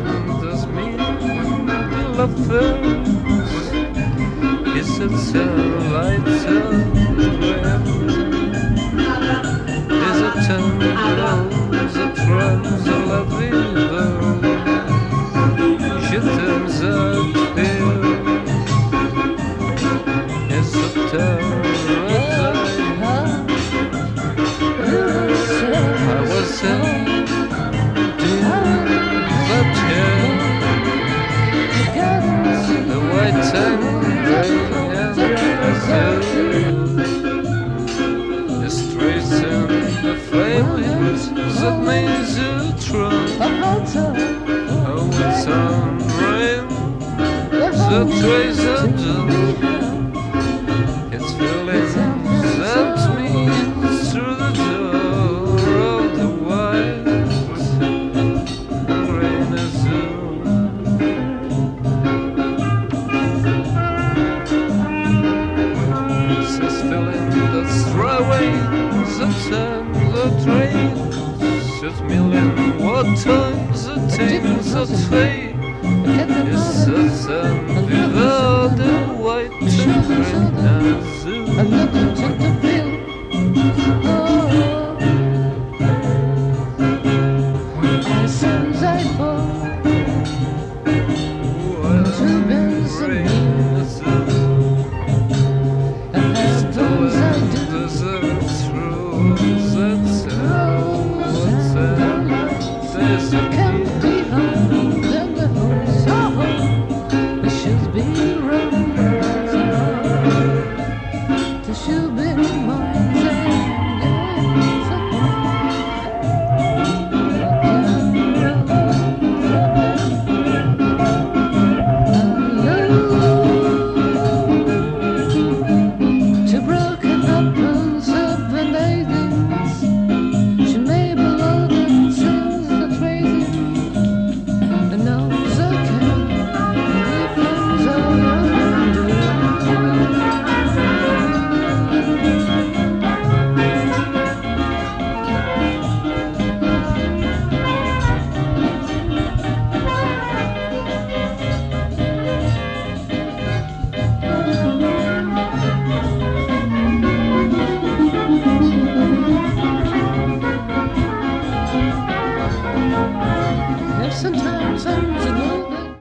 does mean the lovers? Is it a lighter red? Is it a rose that runs a la river? Je t'aime à here. Is it a I was in that chair, the white and gray and is tracing the flames that made you try. Oh, it's on rain, the trace of death. It's feelings that means through the door of the white and rain azure. It's this feeling that's throwing the time, the trains, 6 million what times the things that fade. It's the sun without the white and rain azure.